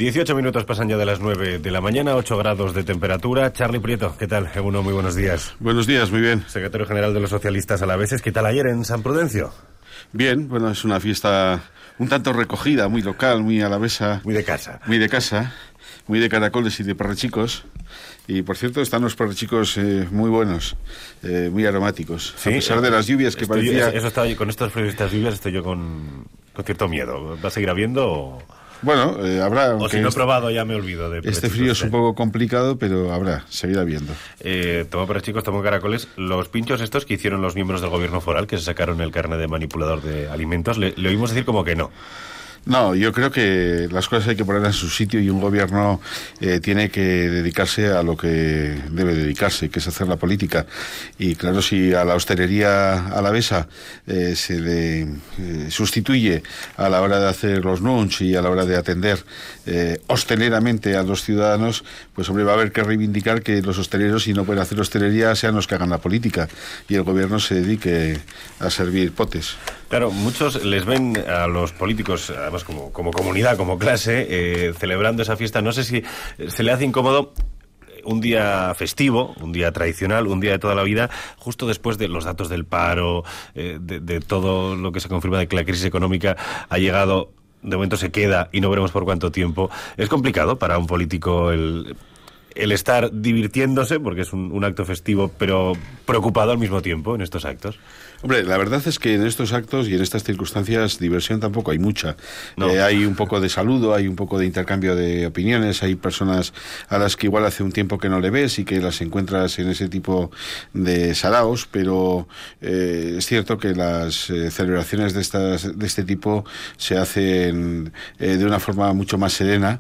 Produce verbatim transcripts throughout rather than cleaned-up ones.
dieciocho minutos pasan ya de las nueve de la mañana, ocho grados de temperatura. Charly Prieto, ¿qué tal? Eguno, muy buenos días. Buenos días, muy bien. Secretario General de los Socialistas Alaveses, ¿qué tal ayer en San Prudencio? Bien, bueno, es una fiesta un tanto recogida, muy local, muy alavesa. Muy de casa. Muy de casa, muy de caracoles y de perrechicos. Y, por cierto, están los perrechicos eh, muy buenos, eh, muy aromáticos. ¿Sí? A pesar de las lluvias que estoy, parecía... Eso estaba, con estos fríos y estas lluvias estoy yo con, con cierto miedo. ¿Va a seguir habiendo o...? Bueno, eh, habrá... O si no he probado ya me olvido de... Este frío es un poco complicado, pero habrá, seguirá viendo. Eh, tomo perrechicos, tomo caracoles. Los pinchos estos que hicieron los miembros del gobierno foral, que se sacaron el carnet de manipulador de alimentos, le, le oímos decir como que no. No, yo creo que las cosas hay que poner en su sitio y un gobierno eh, tiene que dedicarse a lo que debe dedicarse, que es hacer la política. Y claro, si a la hostelería alavesa eh, se le eh, sustituye a la hora de hacer los lunch y a la hora de atender eh, hosteleramente a los ciudadanos, pues hombre, va a haber que reivindicar que los hosteleros, si no pueden hacer hostelería, sean los que hagan la política y el gobierno se dedique a servir potes. Claro, muchos les ven a los políticos, además como, como comunidad, como clase, eh, celebrando esa fiesta. No sé si se le hace incómodo un día festivo, un día tradicional, un día de toda la vida, justo después de los datos del paro, eh, de, de todo lo que se confirma de que la crisis económica ha llegado, de momento se queda y no veremos por cuánto tiempo. Es complicado para un político el... el estar divirtiéndose, porque es un, un acto festivo, pero preocupado al mismo tiempo en estos actos. Hombre, la verdad es que en estos actos y en estas circunstancias diversión tampoco hay mucha. No. Eh, hay un poco de saludo, hay un poco de intercambio de opiniones, hay personas a las que igual hace un tiempo que no le ves y que las encuentras en ese tipo de saraos, pero eh, es cierto que las eh, celebraciones de, estas, de este tipo se hacen eh, de una forma mucho más serena,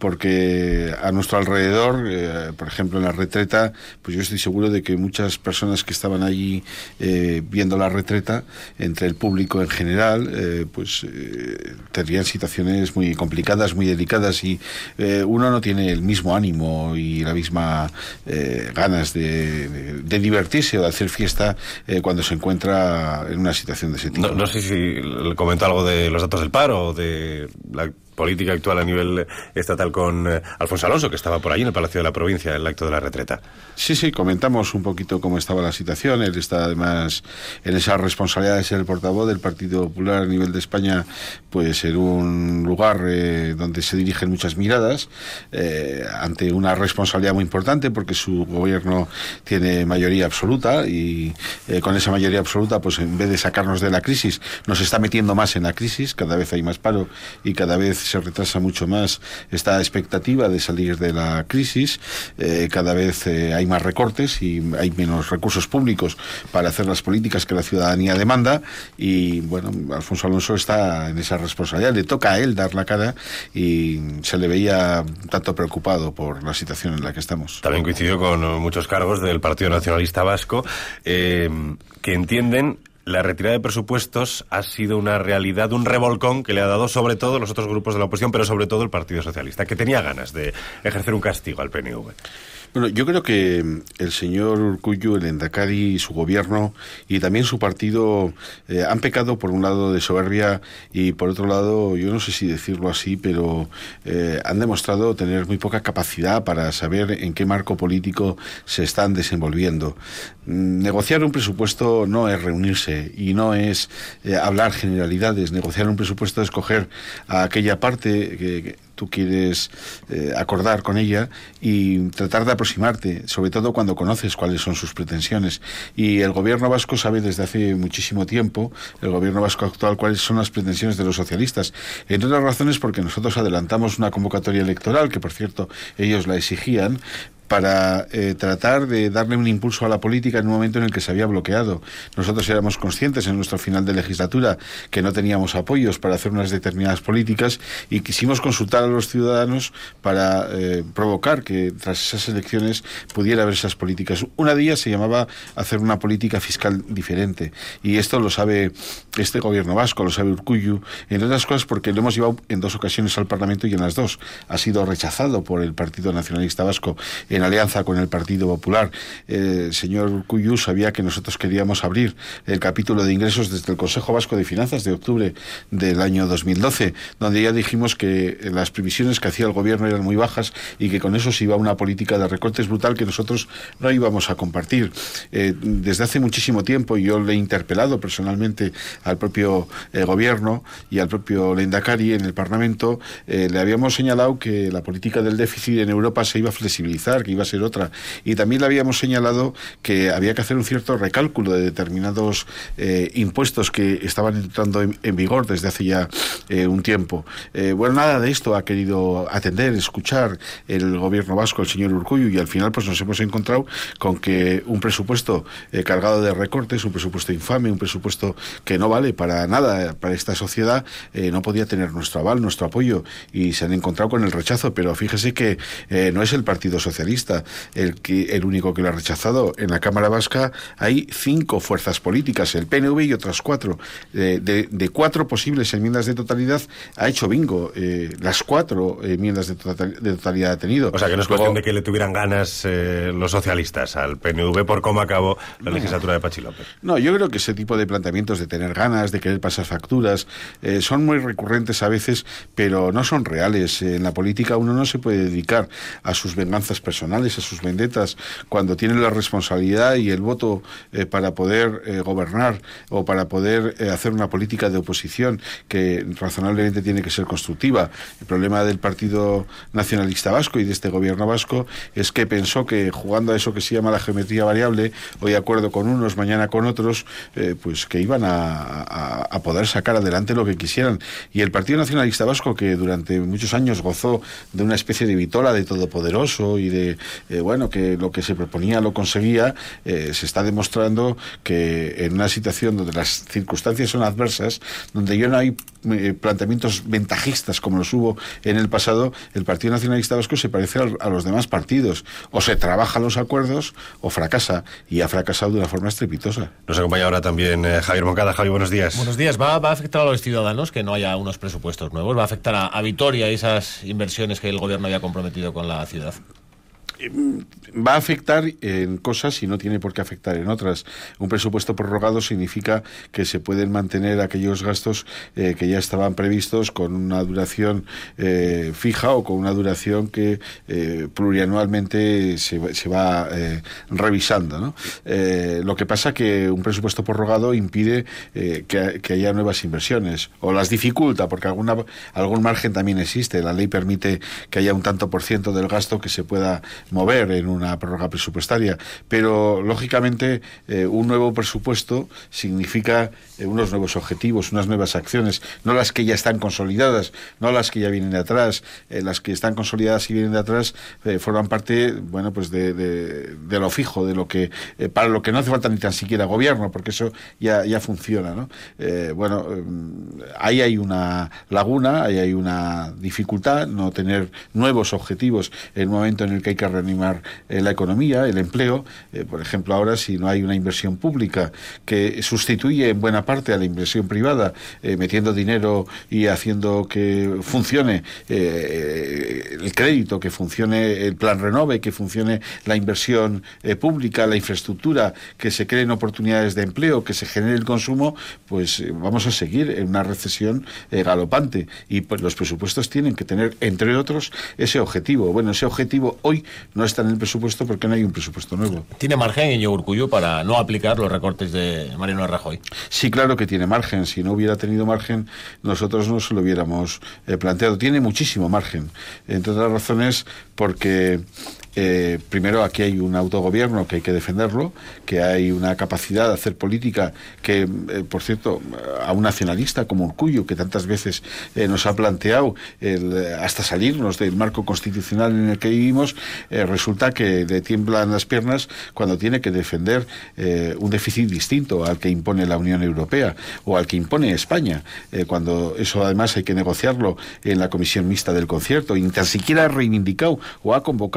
porque a nuestro alrededor, eh, por ejemplo en la retreta, pues yo estoy seguro de que muchas personas que estaban allí eh, viendo la retreta, entre el público en general, eh, pues eh, tendrían situaciones muy complicadas, muy delicadas, y eh, uno no tiene el mismo ánimo y la misma eh, ganas de, de, de divertirse o de hacer fiesta eh, cuando se encuentra en una situación de ese tipo. No, no sé si le comentó algo de los datos del paro o de la política actual a nivel estatal con eh, Alfonso Alonso, que estaba por ahí en el Palacio de la Provincia, en el acto de la retreta. Sí, sí, comentamos un poquito cómo estaba la situación. Él está además en esa responsabilidad de ser el portavoz del Partido Popular a nivel de España, pues en un lugar eh, donde se dirigen muchas miradas, eh, ante una responsabilidad muy importante, porque su gobierno tiene mayoría absoluta y eh, con esa mayoría absoluta, pues en vez de sacarnos de la crisis, nos está metiendo más en la crisis. Cada vez hay más paro y cada vez se retrasa mucho más esta expectativa de salir de la crisis. Eh, cada vez eh, hay más recortes y hay menos recursos públicos para hacer las políticas que la ciudadanía demanda, y bueno, Alfonso Alonso está en esa responsabilidad, le toca a él dar la cara y se le veía un tanto preocupado por la situación en la que estamos. También coincidió con muchos cargos del Partido Nacionalista Vasco eh, que entienden la retirada de presupuestos ha sido una realidad, un revolcón que le ha dado sobre todo los otros grupos de la oposición, pero sobre todo el Partido Socialista, que tenía ganas de ejercer un castigo al P N V. Bueno, yo creo que el señor Urkullu, el Endacari y su gobierno y también su partido eh, han pecado por un lado de soberbia y por otro lado, yo no sé si decirlo así, pero eh, han demostrado tener muy poca capacidad para saber en qué marco político se están desenvolviendo. Negociar un presupuesto no es reunirse y no es eh, hablar generalidades. Negociar un presupuesto es coger a aquella parte que, que tú quieres eh, acordar con ella y tratar de aproximarte, sobre todo cuando conoces cuáles son sus pretensiones. Y el gobierno vasco sabe desde hace muchísimo tiempo, el gobierno vasco actual, cuáles son las pretensiones de los socialistas. Entre otras razones porque nosotros adelantamos una convocatoria electoral, que por cierto ellos la exigían, para eh, tratar de darle un impulso a la política en un momento en el que se había bloqueado. Nosotros éramos conscientes en nuestro final de legislatura que no teníamos apoyos para hacer unas determinadas políticas y quisimos consultar a los ciudadanos para eh, provocar que tras esas elecciones pudiera haber esas políticas. Una de ellas se llamaba hacer una política fiscal diferente, y esto lo sabe este gobierno vasco, lo sabe Urkullu, entre otras cosas porque lo hemos llevado en dos ocasiones al Parlamento y en las dos ha sido rechazado por el Partido Nacionalista Vasco. En en alianza con el Partido Popular. Eh, el señor Urkullu sabía que nosotros queríamos abrir el capítulo de ingresos desde el Consejo Vasco de Finanzas de octubre del año dos mil doce, donde ya dijimos que las previsiones que hacía el gobierno eran muy bajas y que con eso se iba a una política de recortes brutal que nosotros no íbamos a compartir. Eh, desde hace muchísimo tiempo yo le he interpelado personalmente al propio eh, gobierno y al propio Lehendakari en el Parlamento. Eh, le habíamos señalado que la política del déficit en Europa se iba a flexibilizar, que iba a ser otra, y también le habíamos señalado que había que hacer un cierto recálculo de determinados eh, impuestos que estaban entrando en, en vigor desde hace ya eh, un tiempo. Eh, bueno, nada de esto ha querido atender, escuchar el gobierno vasco, el señor Urkullu, y al final pues nos hemos encontrado con que un presupuesto eh, cargado de recortes, un presupuesto infame, un presupuesto que no vale para nada para esta sociedad, eh, no podía tener nuestro aval, nuestro apoyo, y se han encontrado con el rechazo. Pero fíjese que eh, no es el Partido Socialista el, que, el único que lo ha rechazado. En la Cámara Vasca hay cinco fuerzas políticas, el P N V y otras cuatro. Eh, de, de cuatro posibles enmiendas de totalidad ha hecho bingo. Eh, las cuatro enmiendas de, total, de totalidad ha tenido. O sea, que no es Luego, cuestión de que le tuvieran ganas eh, los socialistas al P N V por cómo acabó la no, legislatura de Patxi López. No, yo creo que ese tipo de planteamientos de tener ganas, de querer pasar facturas, eh, son muy recurrentes a veces, pero no son reales. En la política uno no se puede dedicar a sus venganzas personales, a sus vendetas, cuando tiene la responsabilidad y el voto eh, para poder eh, gobernar o para poder eh, hacer una política de oposición que razonablemente tiene que ser constructiva. El problema del Partido Nacionalista Vasco y de este gobierno vasco es que pensó que jugando a eso que se llama la geometría variable, hoy acuerdo con unos, mañana con otros, eh, pues que iban a, a, a poder sacar adelante lo que quisieran. Y el Partido Nacionalista Vasco, que durante muchos años gozó de una especie de vitola de todopoderoso y de, eh, bueno, que lo que se proponía lo conseguía, eh, se está demostrando que en una situación donde las circunstancias son adversas, donde ya no hay eh, planteamientos ventajistas como los hubo en el pasado, el Partido Nacionalista Vasco se parece a, a los demás partidos. O se trabaja los acuerdos o fracasa, y ha fracasado de una forma estrepitosa. Nos acompaña ahora también eh, Javier Moncada. Javi, buenos días. Buenos días. ¿Va, va a afectar a los ciudadanos que no haya unos presupuestos nuevos? ¿Va a afectar a, a Vitoria y esas inversiones que el gobierno había comprometido con la ciudad? Va a afectar en cosas y no tiene por qué afectar en otras. Un presupuesto prorrogado significa que se pueden mantener aquellos gastos eh, que ya estaban previstos con una duración eh, fija o con una duración que eh, plurianualmente se, se va eh, revisando, ¿no? Eh, lo que pasa que un presupuesto prorrogado impide eh, que, que haya nuevas inversiones, o las dificulta, porque alguna, algún margen también existe. La ley permite que haya un tanto por ciento del gasto que se pueda mover en una prórroga presupuestaria, pero lógicamente eh, un nuevo presupuesto significa eh, unos nuevos objetivos, unas nuevas acciones, no las que ya están consolidadas, no las que ya vienen de atrás. Eh, las que están consolidadas y vienen de atrás eh, forman parte, bueno, pues de, de, de lo fijo, de lo que eh, para lo que no hace falta ni tan siquiera gobierno, porque eso ya, ya funciona, ¿no? Eh, bueno, eh, ahí hay una laguna, ahí hay una dificultad, no tener nuevos objetivos en un momento en el que hay que animar eh, la economía, el empleo. Eh, por ejemplo, ahora si no hay una inversión pública que sustituye en buena parte a la inversión privada, eh, metiendo dinero y haciendo que funcione eh, el crédito, que funcione el plan Renove, que funcione la inversión eh, pública, la infraestructura, que se creen oportunidades de empleo, que se genere el consumo, pues eh, vamos a seguir en una recesión eh, galopante. Y pues los presupuestos tienen que tener, entre otros, ese objetivo. Bueno, ese objetivo hoy no está en el presupuesto porque no hay un presupuesto nuevo. ¿Tiene margen Íñigo Urkullu para no aplicar los recortes de Mariano Rajoy? Sí, claro que tiene margen. Si no hubiera tenido margen, nosotros no se lo hubiéramos eh, planteado. Tiene muchísimo margen, entre otras razones porque Eh, primero, aquí hay un autogobierno que hay que defenderlo, que hay una capacidad de hacer política que, eh, por cierto, a un nacionalista como Urkullu, que tantas veces eh, nos ha planteado el, hasta salirnos del marco constitucional en el que vivimos, eh, resulta que le tiemblan las piernas cuando tiene que defender eh, un déficit distinto al que impone la Unión Europea o al que impone España, eh, cuando eso además hay que negociarlo en la comisión mixta del concierto, y ni tan siquiera ha reivindicado o ha convocado esa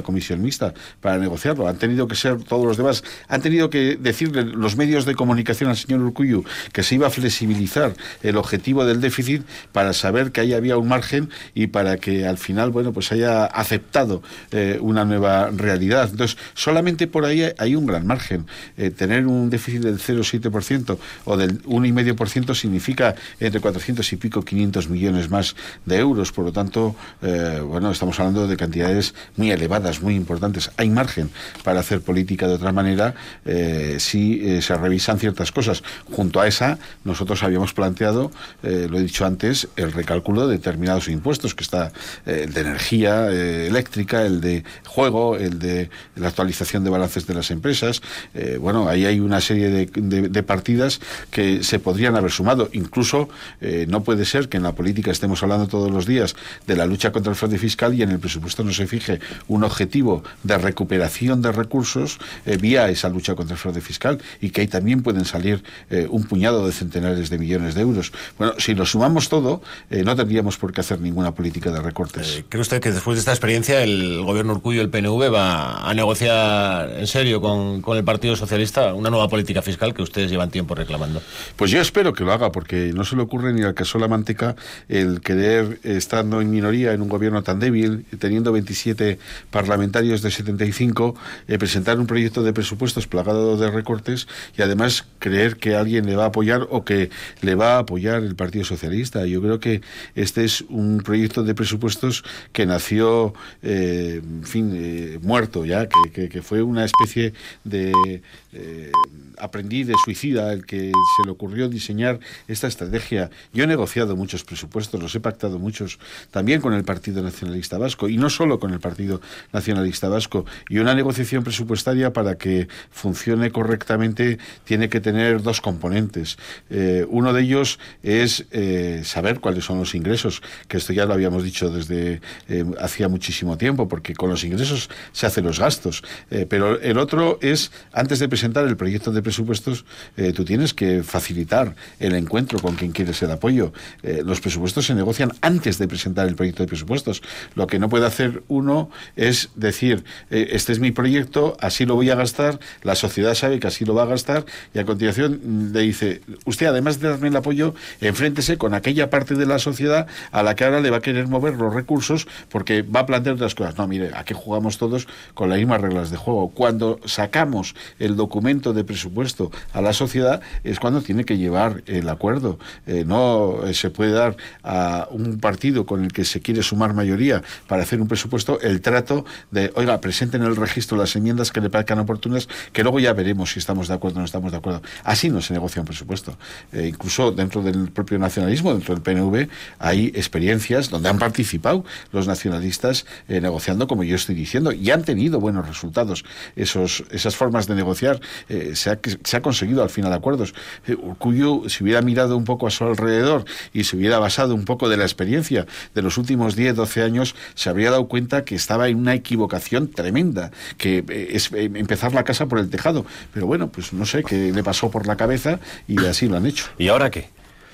comisión mixta para negociarlo. Han tenido que ser todos los demás. Han tenido que decirle los medios de comunicación al señor Urkullu que se iba a flexibilizar el objetivo del déficit para saber que ahí había un margen y para que al final, bueno, pues haya aceptado eh, una nueva realidad. Entonces, solamente por ahí hay un gran margen. Eh, tener un déficit del cero coma siete por ciento o del uno coma cinco por ciento significa entre cuatrocientos y pico, quinientos millones más de euros. Por lo tanto, eh, bueno, estamos hablando de cantidades muy elevadas, muy importantes. Hay margen para hacer política de otra manera eh, si eh, se revisan ciertas cosas. Junto a esa, nosotros habíamos planteado, eh, lo he dicho antes, el recálculo de determinados impuestos, que está eh, el de energía eh, eléctrica, el de juego, el de la actualización de balances de las empresas. Eh, bueno, ahí hay una serie de, de, de partidas que se podrían haber sumado. Incluso eh, no puede ser que en la política estemos hablando todos los días de la lucha contra el fraude fiscal y en el presupuesto no se fije un objetivo de recuperación de recursos eh, vía esa lucha contra el fraude fiscal, y que ahí también pueden salir eh, un puñado de centenares de millones de euros. Bueno, si lo sumamos todo, eh, no tendríamos por qué hacer ninguna política de recortes. Eh, ¿Cree usted que después de esta experiencia el gobierno Urkullu, el P N V, va a negociar en serio con, con el Partido Socialista una nueva política fiscal que ustedes llevan tiempo reclamando? Pues yo espero que lo haga, porque no se le ocurre ni al caso la manteca el querer, estando en minoría en un gobierno tan débil, teniendo veintisiete parlamentarios de setenta y cinco, eh, presentar un proyecto de presupuestos plagado de recortes y además creer que alguien le va a apoyar o que le va a apoyar el Partido Socialista. Yo creo que este es un proyecto de presupuestos que nació, eh, en fin, eh, muerto ya, que, que, que fue una especie de eh, aprendiz de suicida el que se le ocurrió diseñar esta estrategia. Yo he negociado muchos presupuestos, los he pactado muchos, también con el Partido Nacionalista Vasco, y no solo con el Partido Nacionalista Vasco. Y una negociación presupuestaria, para que funcione correctamente, tiene que tener dos componentes. Eh, uno de ellos es eh, saber cuáles son los ingresos, que esto ya lo habíamos dicho desde eh, hacía muchísimo tiempo, porque con los ingresos se hacen los gastos. Eh, pero el otro es, antes de presentar el proyecto de presupuestos, eh, tú tienes que facilitar el encuentro con quien quieres el apoyo. Eh, los presupuestos se negocian antes de presentar el proyecto de presupuestos. Lo que no puede hacer uno es decir, eh, este es mi proyecto, así lo voy a gastar, la sociedad sabe que así lo va a gastar, y a continuación le dice, usted, además de darme el apoyo, enfréntese con aquella parte de la sociedad a la que ahora le va a querer mover los recursos porque va a plantear otras cosas. No, mire, aquí jugamos todos con las mismas reglas de juego. Cuando sacamos el documento de presupuesto a la sociedad es cuando tiene que llevar el acuerdo. Eh, no eh, se puede dar a un partido con el que se quiere sumar mayoría para hacer un presupuesto el trato de, oiga, presenten en el registro las enmiendas que le parezcan oportunas, que luego ya veremos si estamos de acuerdo o no estamos de acuerdo. Así no se negocia un presupuesto. Eh, incluso dentro del propio nacionalismo, dentro del P N V, hay experiencias donde han participado los nacionalistas eh, negociando, como yo estoy diciendo, y han tenido buenos resultados. Esos, esas formas de negociar, eh, se, ha, se ha conseguido al final acuerdos. Eh, Urkullu, si hubiera mirado un poco a su alrededor y se hubiera basado un poco de la experiencia de los últimos diez, doce años, se habría dado cuenta que estaba en una equivocación tremenda, que eh, es eh, empezar la casa por el tejado. Pero bueno, pues no sé qué le pasó por la cabeza y así lo han hecho. ¿Y ahora qué?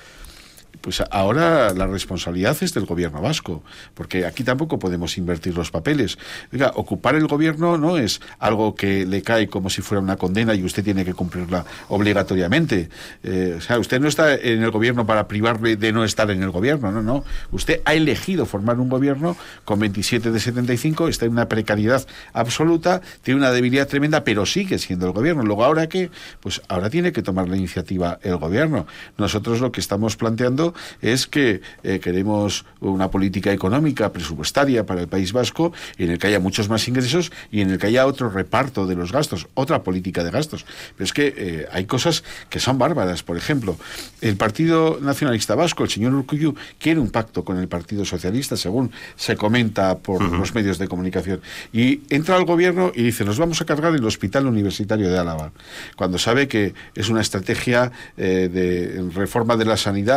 Pues ahora la responsabilidad es del gobierno vasco, porque aquí tampoco podemos invertir los papeles. Oiga, ocupar el gobierno no es algo que le cae como si fuera una condena y usted tiene que cumplirla obligatoriamente. Eh, o sea, usted no está en el gobierno para privarle de no estar en el gobierno, no, no. Usted ha elegido formar un gobierno con veintisiete de setenta y cinco, está en una precariedad absoluta, tiene una debilidad tremenda, pero sigue siendo el gobierno. Luego, ¿ahora qué? Pues ahora tiene que tomar la iniciativa el gobierno. Nosotros lo que estamos planteando es que eh, queremos una política económica, presupuestaria para el País Vasco, en el que haya muchos más ingresos y en el que haya otro reparto de los gastos, otra política de gastos. Pero es que eh, hay cosas que son bárbaras. Por ejemplo, el Partido Nacionalista Vasco, el señor Urkullu, quiere un pacto con el Partido Socialista, según se comenta por uh-huh. los medios de comunicación, y entra al gobierno y dice, nos vamos a cargar el Hospital Universitario de Álava, cuando sabe que es una estrategia eh, de reforma de la sanidad para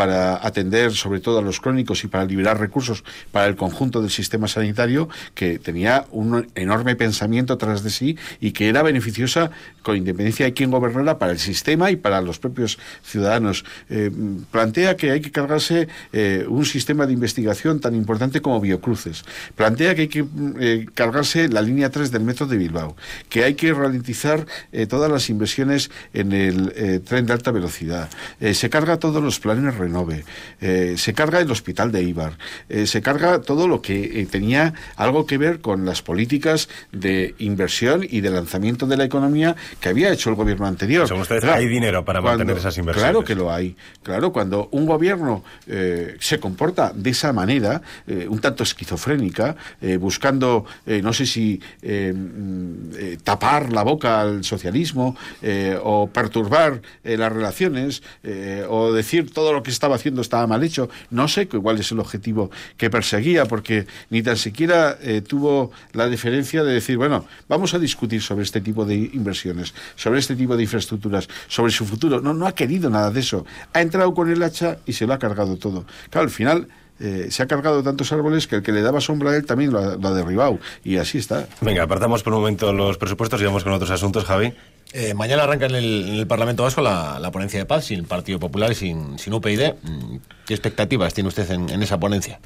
para atender sobre todo a los crónicos y para liberar recursos para el conjunto del sistema sanitario, que tenía un enorme pensamiento tras de sí y que era beneficiosa con independencia de quién gobernara para el sistema y para los propios ciudadanos. Eh, plantea que hay que cargarse eh, un sistema de investigación tan importante como Biocruces. Plantea que hay que eh, cargarse la línea tres del metro de Bilbao, que hay que ralentizar eh, todas las inversiones en el eh, tren de alta velocidad. Eh, se carga todos los planes Renove, eh, se carga el hospital de Eibar, eh, se carga todo lo que eh, tenía algo que ver con las políticas de inversión y de lanzamiento de la economía que había hecho el gobierno anterior. Según ustedes, claro, hay dinero para cuando, mantener esas inversiones. Claro que lo hay. Claro, cuando un gobierno eh, se comporta de esa manera, eh, un tanto esquizofrénica, eh, buscando, eh, no sé si eh, eh, tapar la boca al socialismo eh, o perturbar eh, las relaciones eh, o decir todo lo que estaba haciendo estaba mal hecho, no sé cuál es el objetivo que perseguía, porque ni tan siquiera eh, tuvo la deferencia de decir, bueno, vamos a discutir sobre este tipo de inversiones, sobre este tipo de infraestructuras, sobre su futuro. No, no ha querido nada de eso. Ha entrado con el hacha y se lo ha cargado todo. Claro, al final eh, se ha cargado tantos árboles que el que le daba sombra a él también lo ha, lo ha derribado. Y así está. Venga, apartamos por un momento los presupuestos y vamos con otros asuntos, Javi. Eh, mañana arranca en el, en el Parlamento Vasco la, la ponencia de paz, sin Partido Popular y sin, sin U P YD. ¿Qué expectativas tiene usted en, en esa ponencia?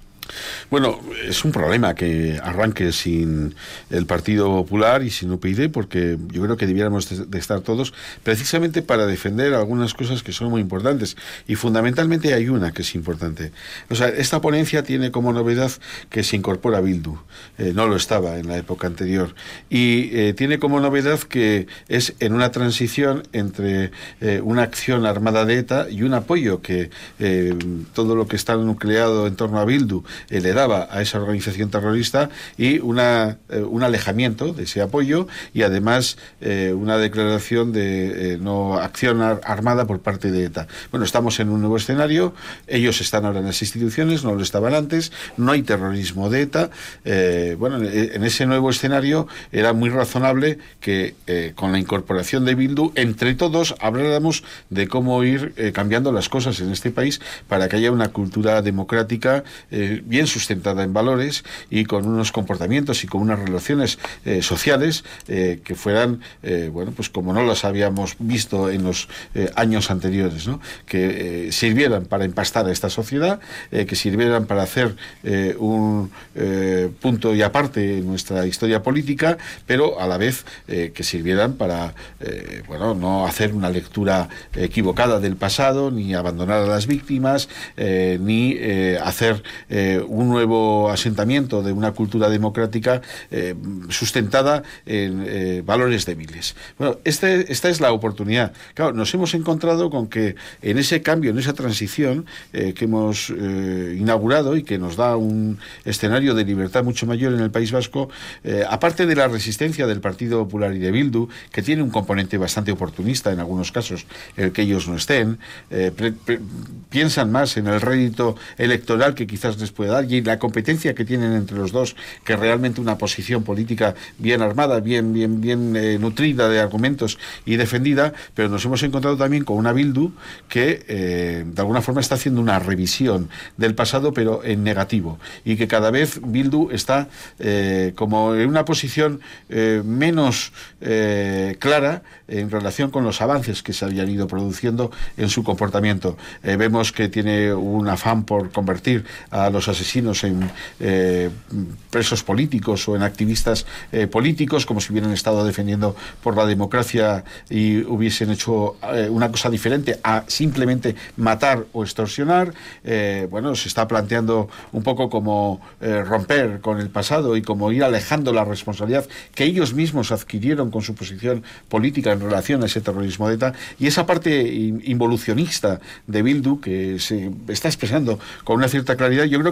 Bueno, es un problema que arranque sin el Partido Popular y sin U P YD, porque yo creo que debiéramos de, de estar todos precisamente para defender algunas cosas que son muy importantes, y fundamentalmente hay una que es importante. O sea, esta ponencia tiene como novedad que se incorpora Bildu, eh, no lo estaba en la época anterior, y eh, tiene como novedad que es en una transición entre eh, una acción armada de ETA y un apoyo que eh, todo lo que está nucleado en torno a Bildu Eh, le daba a esa organización terrorista, y una, eh, un alejamiento de ese apoyo, y además eh, una declaración de eh, no acción ar armada por parte de ETA. Bueno, estamos en un nuevo escenario, ellos están ahora en las instituciones, no lo estaban antes, no hay terrorismo de ETA. Eh, bueno, en, en ese nuevo escenario era muy razonable que eh, con la incorporación de Bildu, entre todos habláramos de cómo ir eh, cambiando las cosas en este país para que haya una cultura democrática eh, bien sustentada en valores y con unos comportamientos y con unas relaciones eh, sociales eh, que fueran, eh, bueno, pues como no las habíamos visto en los eh, años anteriores, ¿no? Que eh, sirvieran para empastar a esta sociedad, eh, que sirvieran para hacer eh, un eh, punto y aparte en nuestra historia política, pero a la vez eh, que sirvieran para, eh, bueno, no hacer una lectura equivocada del pasado, ni abandonar a las víctimas, eh, ni eh, hacer eh, un nuevo asentamiento de una cultura democrática eh, sustentada en eh, valores débiles. Bueno, este, esta es la oportunidad. Claro, nos hemos encontrado con que en ese cambio, en esa transición eh, que hemos eh, inaugurado y que nos da un escenario de libertad mucho mayor en el País Vasco, eh, aparte de la resistencia del Partido Popular y de Bildu, que tiene un componente bastante oportunista en algunos casos, el que ellos no estén, eh, pre, pre, piensan más en el rédito electoral que quizás les pueda dar, y la competencia que tienen entre los dos, que realmente una posición política bien armada, bien bien bien eh, nutrida de argumentos y defendida. Pero nos hemos encontrado también con una Bildu que eh, de alguna forma está haciendo una revisión del pasado, pero en negativo, y que cada vez Bildu está eh, como en una posición eh, menos eh, clara en relación con los avances que se habían ido produciendo en su comportamiento. Eh, vemos que tiene un afán por convertir a los asesinos en eh, presos políticos o en activistas eh, políticos, como si hubieran estado defendiendo por la democracia y hubiesen hecho eh, una cosa diferente a simplemente matar o extorsionar. Eh, bueno, se está planteando un poco como eh, romper con el pasado y como ir alejando la responsabilidad que ellos mismos adquirieron con su posición política en relación a ese terrorismo de ETA, y esa parte involucionista de Bildu que se está expresando con una cierta claridad, yo creo que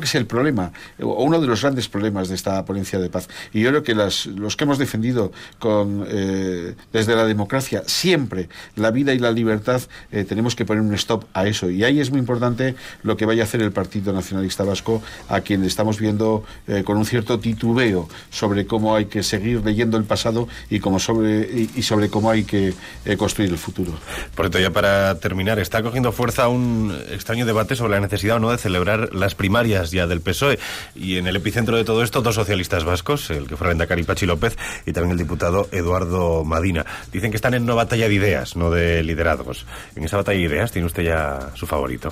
que es el problema, o uno de los grandes problemas de esta ponencia de paz. Y yo creo que las, los que hemos defendido con, eh, desde la democracia siempre la vida y la libertad, eh, tenemos que poner un stop a eso. Y ahí es muy importante lo que vaya a hacer el Partido Nacionalista Vasco, a quien estamos viendo eh, con un cierto titubeo sobre cómo hay que seguir leyendo el pasado y, cómo sobre, y, y sobre cómo hay que eh, construir el futuro. Por esto, ya para terminar, está cogiendo fuerza un extraño debate sobre la necesidad o no de celebrar las primarias ya del P S O E, y en el epicentro de todo esto dos socialistas vascos, el que fuera Endacari Patxi López y también el diputado Eduardo Madina. Dicen que están en una batalla de ideas, no de liderazgos. En esa batalla de ideas tiene usted ya su favorito.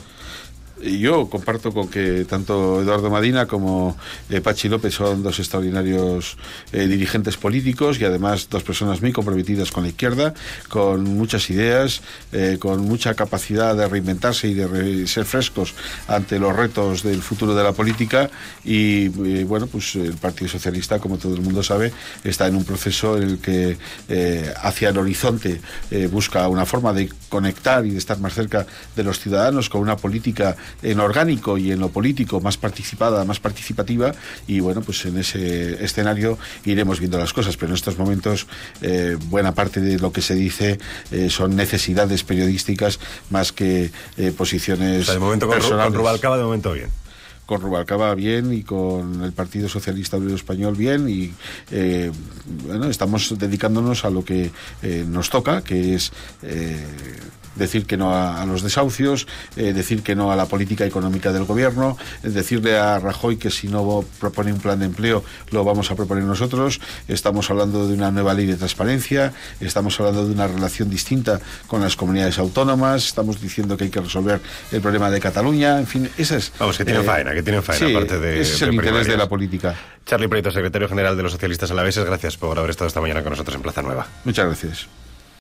Yo comparto con que tanto Eduardo Madina como eh, Patxi López son dos extraordinarios eh, dirigentes políticos y además dos personas muy comprometidas con la izquierda, con muchas ideas, eh, con mucha capacidad de reinventarse y de re ser frescos ante los retos del futuro de la política. Y eh, bueno, pues el Partido Socialista, como todo el mundo sabe, está en un proceso en el que eh, hacia el horizonte eh, busca una forma de conectar y de estar más cerca de los ciudadanos, con una política en orgánico y en lo político más participada, más participativa, y bueno, pues en ese escenario iremos viendo las cosas, pero en estos momentos eh, buena parte de lo que se dice eh, son necesidades periodísticas más que eh, posiciones, o sea, de momento con, personales. Con Rubalcaba de momento bien. Con Rubalcaba bien y con el Partido Socialista Obrero Español bien, y eh, bueno, estamos dedicándonos a lo que eh, nos toca, que es eh, decir que no a, a los desahucios, eh, decir que no a la política económica del gobierno, eh, decirle a Rajoy que si no propone un plan de empleo lo vamos a proponer nosotros. Estamos hablando de una nueva ley de transparencia, estamos hablando de una relación distinta con las comunidades autónomas, estamos diciendo que hay que resolver el problema de Cataluña, en fin, esa es... Vamos, que tienen eh, faena, que tienen faena, sí, aparte de... ese es el de interés primarias. de la política. Charly Prieto, secretario general de los socialistas alaveses, gracias por haber estado esta mañana con nosotros en Plaza Nueva. Muchas gracias.